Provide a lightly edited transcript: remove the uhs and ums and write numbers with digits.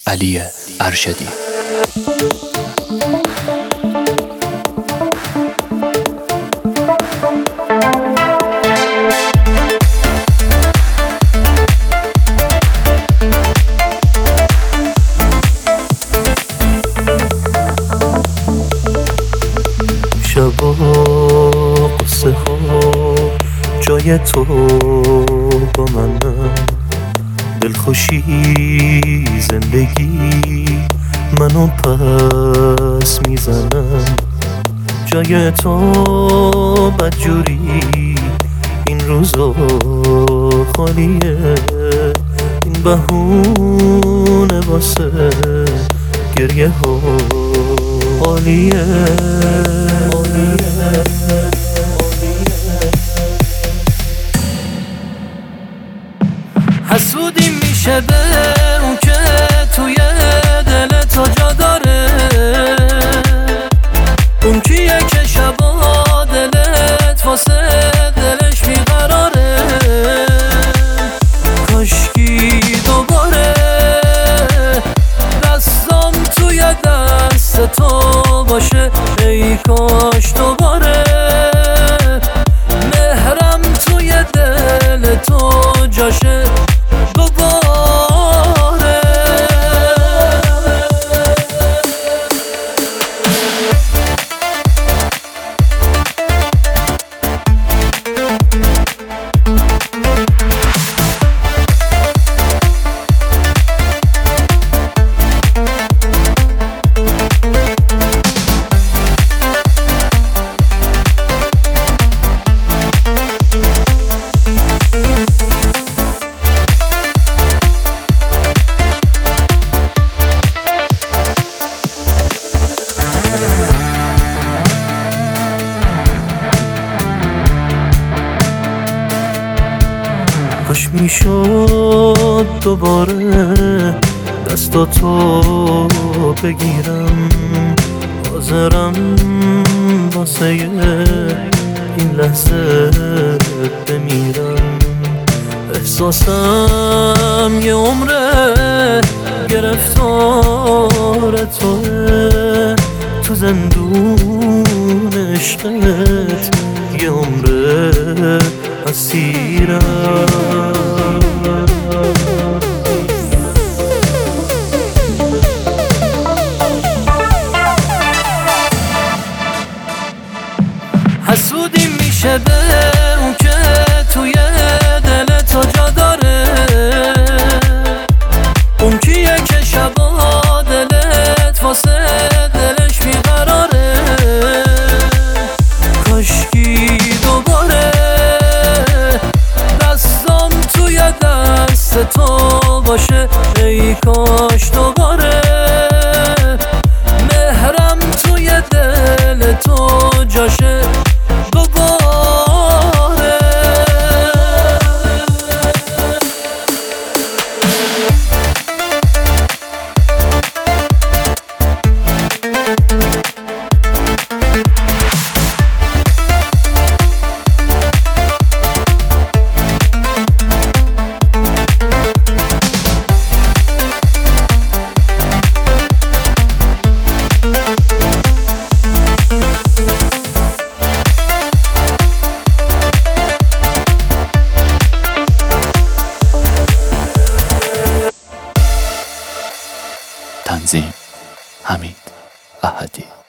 علی ارشدی. شبا قصه ها جای تو با منم، دلخوشی زندگی منو پس میزنم. جای تو بدجوری این روزا خالیه، این بهونه واسه گریه ها عالیه. حسودی میشه به اون که توی دل تو جا داره، اون کیه که شبا دلت واسه دلش بیقراره. کاشکی دوباره دستام توی دست تو باشه، ای کاش دوباره مهرم توی دل تو جاشه دوباره. کاش میشد دوباره دستاتو بگیرم، حاضرم واسه این لحظه بمیرم. احساسم یه عمره گرفتار توه، تو زندون عشقت یه عمره اسیرم. حسودی میشه به اون که توی دل تو جا داره، اون کیه که شبا دلت واسه دلش بیقراره. کاشکی دوباره دستام توی دست تو باشه، ای کاش دوباره مهرم توی دل تو جاشه دوباره. تنظیم حمید احدی.